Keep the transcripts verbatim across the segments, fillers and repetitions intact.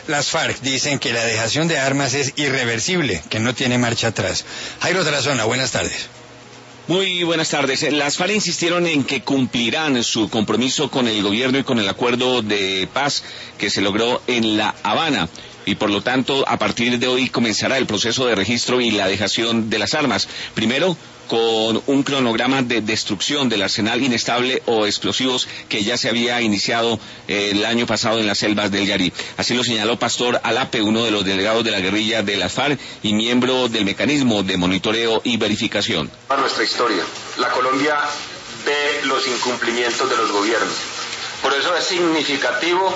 Las FARC dicen que la dejación de armas es irreversible, que no tiene marcha atrás. Jairo Tarazona, buenas tardes. Muy buenas tardes. Las FARC insistieron en que cumplirán su compromiso con el gobierno y con el acuerdo de paz que se logró en La Habana. Y por lo tanto, a partir de hoy comenzará el proceso de registro y la dejación de las armas. Primero, con un cronograma de destrucción del arsenal inestable o explosivos que ya se había iniciado eh, el año pasado en las selvas del Yarí. Así lo señaló Pastor Alape, uno de los delegados de la guerrilla de las FARC y miembro del mecanismo de monitoreo y verificación. A nuestra historia, la Colombia ve los incumplimientos de los gobiernos. Por eso es significativo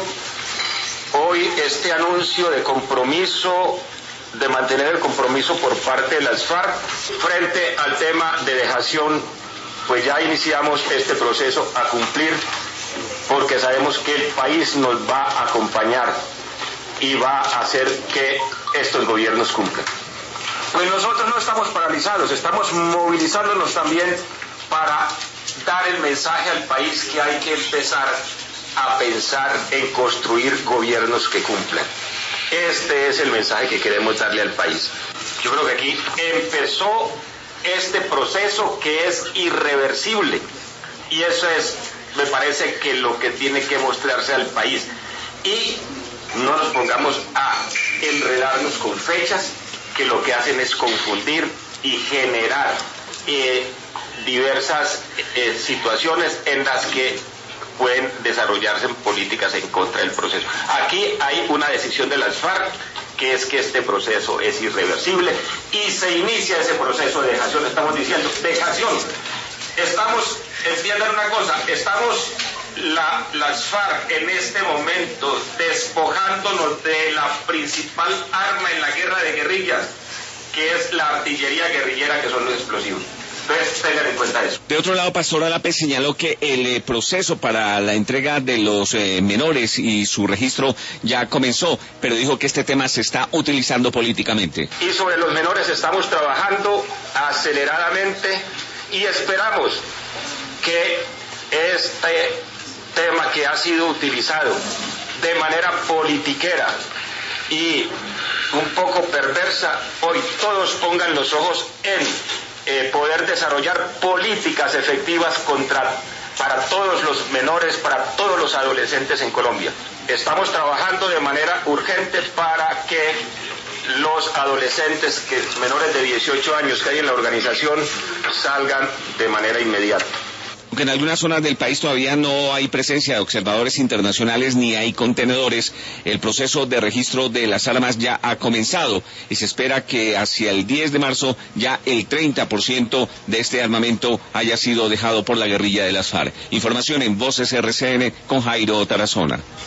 hoy este anuncio de compromiso, de mantener el compromiso por parte de las FARC frente al tema de dejación. Pues ya iniciamos este proceso a cumplir porque sabemos que el país nos va a acompañar y va a hacer que estos gobiernos cumplan. Pues nosotros no estamos paralizados, estamos movilizándonos también para dar el mensaje al país que hay que empezar a pensar en construir gobiernos que cumplan. Este es el mensaje que queremos darle al país. Yo creo que aquí empezó este proceso que es irreversible y eso es, me parece, que lo que tiene que mostrarse al país. Y no nos pongamos a enredarnos con fechas que lo que hacen es confundir y generar eh, diversas eh, situaciones en las que pueden desarrollarse políticas en contra del proceso. Aquí hay una decisión de las FARC, que es que este proceso es irreversible y se inicia ese proceso de dejación. Estamos diciendo, dejación. Estamos, entiendan una cosa, estamos la, las FARC en este momento despojándonos de la principal arma en la guerra de guerrillas, que es la artillería guerrillera, que son los explosivos. Entonces, tengan en cuenta eso. De otro lado, Pastor Alape señaló que el eh, proceso para la entrega de los eh, menores y su registro ya comenzó, pero dijo que este tema se está utilizando políticamente. Y sobre los menores estamos trabajando aceleradamente y esperamos que este tema que ha sido utilizado de manera politiquera y un poco perversa, hoy todos pongan los ojos en Eh, poder desarrollar políticas efectivas contra, para todos los menores, para todos los adolescentes en Colombia. Estamos trabajando de manera urgente para que los adolescentes que menores de dieciocho años que hay en la organización salgan de manera inmediata. Aunque en algunas zonas del país todavía no hay presencia de observadores internacionales ni hay contenedores, el proceso de registro de las armas ya ha comenzado y se espera que hacia el diez de marzo ya el treinta por ciento de este armamento haya sido dejado por la guerrilla de las FARC. Información en Voces R C N con Jairo Tarazona.